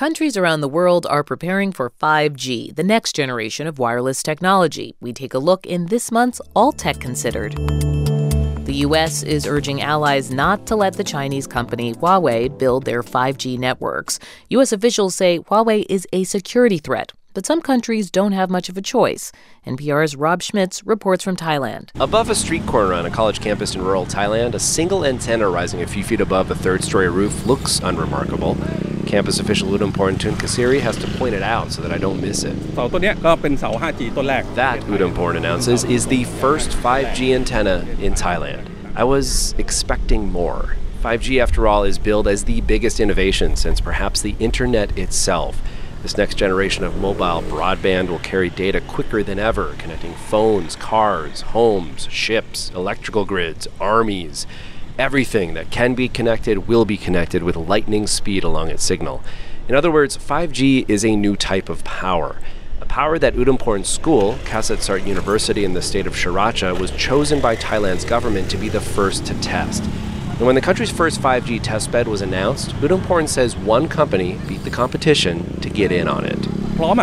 Countries around the world are preparing for 5G, the next generation of wireless technology. We take a look in this month's All Tech Considered. The U.S. is urging allies not to let the Chinese company Huawei build their 5G networks. U.S. officials say Huawei is a security threat, but some countries don't have much of a choice. NPR's Rob Schmitz reports from Thailand. Above a street corner on a college campus in rural Thailand, a single antenna rising a few feet above a third-story roof looks unremarkable. Campus official Udamporn Tunkasiri has to point it out so that I don't miss it. That, Udamporn announces, is the first 5G antenna in Thailand. I was expecting more. 5G, after all, is billed as the biggest innovation since perhaps the internet itself. This next generation of mobile broadband will carry data quicker than ever, connecting phones, cars, homes, ships, electrical grids, armies. Everything that can be connected will be connected with lightning speed along its signal. In other words, 5G is a new type of power. A power that Udamporn's school, Kasetsart University in the state of Sriracha, was chosen by Thailand's government to be the first to test. And when the country's first 5G testbed was announced, Udamporn says one company beat the competition to get in on it.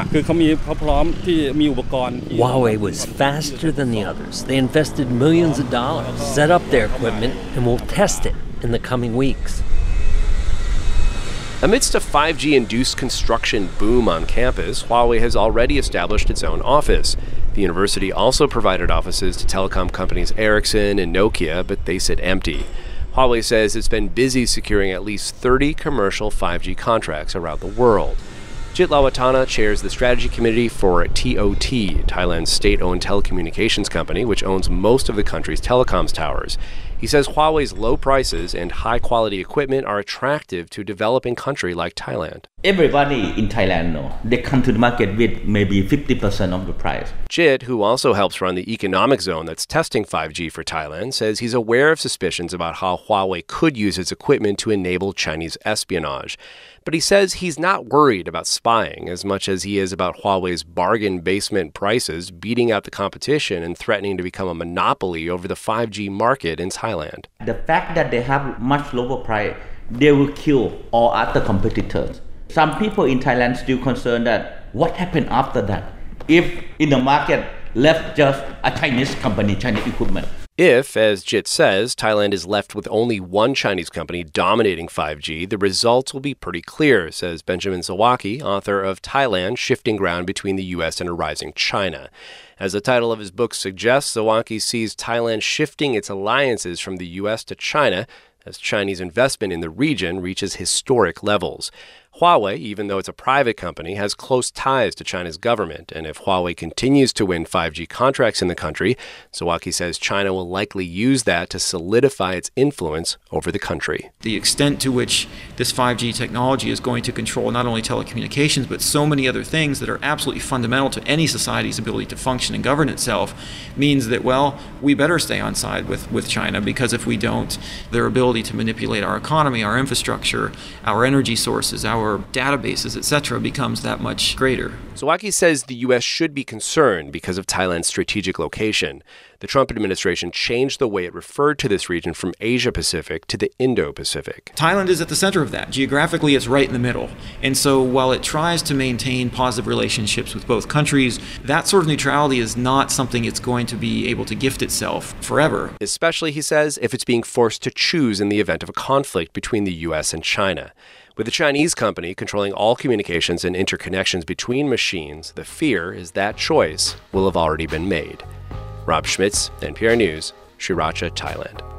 Huawei was faster than the others. They invested millions of dollars, set up their equipment, and will test it in the coming weeks. Amidst a 5G-induced construction boom on campus, Huawei has already established its own office. The university also provided offices to telecom companies Ericsson and Nokia, but they sit empty. Huawei says it's been busy securing at least 30 commercial 5G contracts around the world. Jit Lawatana chairs the strategy committee for TOT, Thailand's state-owned telecommunications company, which owns most of the country's telecoms towers. He says Huawei's low prices and high-quality equipment are attractive to a developing country like Thailand. Everybody in Thailand knows they come to the market with maybe 50% of the price. Jit, who also helps run the economic zone that's testing 5G for Thailand, says he's aware of suspicions about how Huawei could use its equipment to enable Chinese espionage. But he says he's not worried about spying as much as he is about Huawei's bargain basement prices beating out the competition and threatening to become a monopoly over the 5G market in Thailand. The fact that they have much lower price, they will kill all other competitors. Some people in Thailand still concerned that what happened after that if in the market left just a Chinese company, Chinese equipment. If, as Jit says, Thailand is left with only one Chinese company dominating 5G, the results will be pretty clear, says Benjamin Sawaki, author of Thailand, Shifting Ground Between the U.S. and a Rising China. As the title of his book suggests, Sawaki sees Thailand shifting its alliances from the U.S. to China as Chinese investment in the region reaches historic levels. Huawei, even though it's a private company, has close ties to China's government, and if Huawei continues to win 5G contracts in the country, Sawaki says China will likely use that to solidify its influence over the country. The extent to which this 5G technology is going to control not only telecommunications, but so many other things that are absolutely fundamental to any society's ability to function and govern itself means that, well, we better stay on side with China, because if we don't, their ability to manipulate our economy, our infrastructure, our energy sources, our databases, etc., becomes that much greater. Sawaki says the U.S. should be concerned because of Thailand's strategic location. The Trump administration changed the way it referred to this region from Asia-Pacific to the Indo-Pacific. Thailand is at the center of that. Geographically, it's right in the middle. And so while it tries to maintain positive relationships with both countries, that sort of neutrality is not something it's going to be able to gift itself forever. Especially, he says, if it's being forced to choose in the event of a conflict between the U.S. and China. With the Chinese company controlling all communications and interconnections between machines, the fear is that choice will have already been made. Rob Schmitz, NPR News, Sriracha, Thailand.